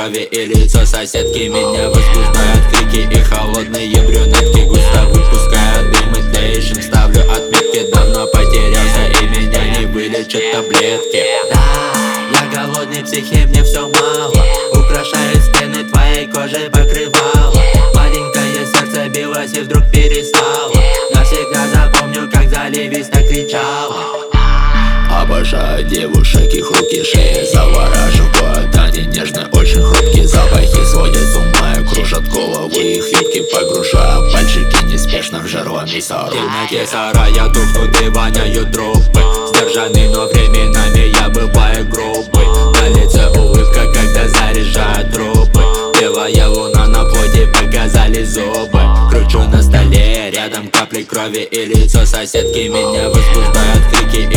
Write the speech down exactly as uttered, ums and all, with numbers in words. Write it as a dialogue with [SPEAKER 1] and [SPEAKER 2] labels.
[SPEAKER 1] крови и лицо соседки меня возбуждают крики и холодные брюнетки. Густо выпускают дым и тлеющим ставлю отметки. Давно потерялся и меня не вылечат таблетки. Да, я голодный психи, мне все мало. Украшает стены твоей кожей покрывало. Маленькое сердце билось и вдруг перестало. Навсегда запомню, как заливисто кричала.
[SPEAKER 2] Обожаю девушек, их руки, шеи завораживают. Они нежные, очень хрупкие, запахи сводят с ума и кружат голову. Их юбки погружаю пальчики неспешно в жерло мясорубки.
[SPEAKER 1] В темноте сарая тухнут и воняют трупы. Сдержанный, но временами я бываю грубый. На лице улыбка, когда заряжают трупы. Белая луна на входе, показали зубы. Кручу на столе, рядом капли крови и лицо соседки меня возбуждают крики